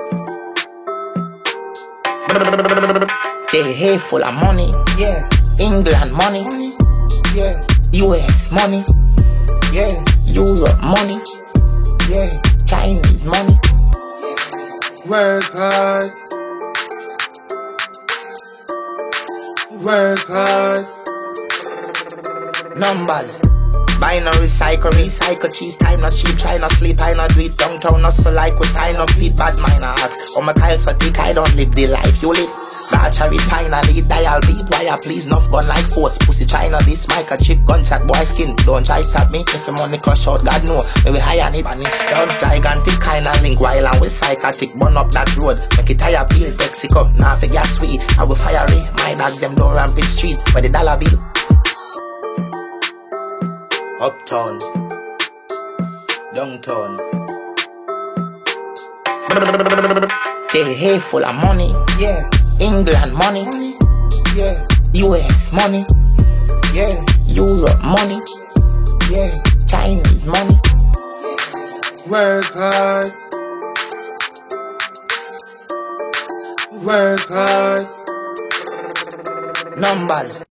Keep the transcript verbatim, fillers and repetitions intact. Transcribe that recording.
J A full of money, yeah. England money, Money, yeah, U S money, yeah, Europe money, yeah. Chinese money. Work hard, work hard. Numbers. Buy no recycle, recycle cheese, time not cheap, try not sleep, I not do it downtown, not so like we sign up, feed bad minor hearts. Oh my Kyle so thick, I don't live the life you live. That's how it finally dial beat, wire please, enough gun like force, pussy China, this microchip, gunshot boy skin, don't try stop me, if the money crush out, God know, when we high on it, vanish dog, gigantic kinda link, while and we psychotic, burn up that road, make it higher peel, Mexico, now for gas sweet, I will fire it, my dogs them don't rampage street, for the dollar bill. Uptown, downtown. J A full of money, Yeah, England money, money, yeah, U S money, yeah, Europe money, yeah. Chinese money. Work hard, work hard. Numbers.